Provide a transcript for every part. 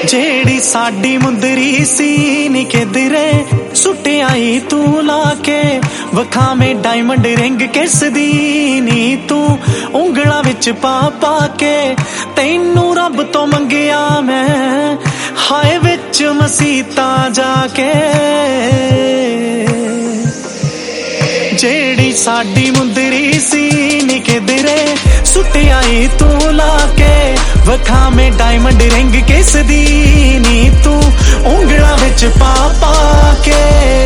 जेड़ी साडी मुंदरी सी नी किधरे सुटे आई तू लाके वखा में डायमंड रिंग किस दी नी तू उंगला विच पा पा के तैनू रब तो मंगिया मैं हाय विच मसीता जाके जेड़ी साडी मुंदरी सी नी किधरे सुटे आई तू लाके वखा में डायमंड रिंग किस दी नी तू उंगला विच पा पा के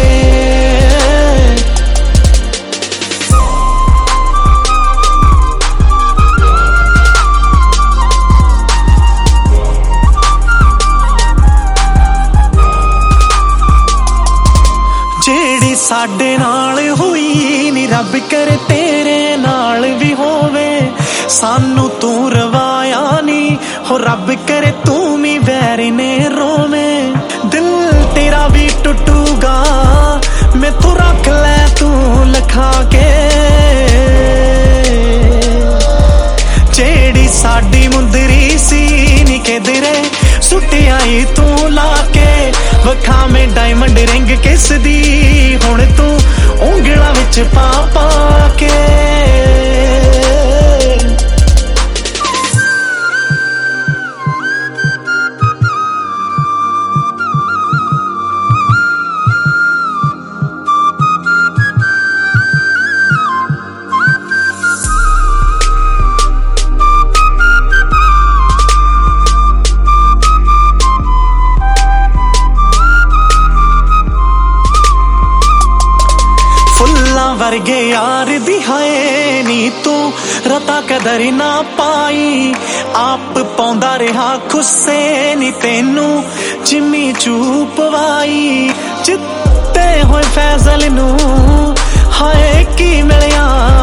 जेड़ी साडे नाल हुई नी रब करे तेरे नाल भी होवे सानू तू रवाया नी हो रब करे तू मी वैरी ने रोवे दिल तेरा भी टूटूगा मैं तू रख ले तू लखा के जेड़ी साडी मुंदरी सी नी किधरे सुटे आई तू लाके वखा में डायमंड रिंग किस दी हुण तू उंगला विच पा पा के वर्गे यार दी हाय नी तू रता कदर ना पाई आप पौंदा रहा खुस्से नी तेनू जिम्मी चूपवाई चित्ते होए फैजल नू हाय की मिलिया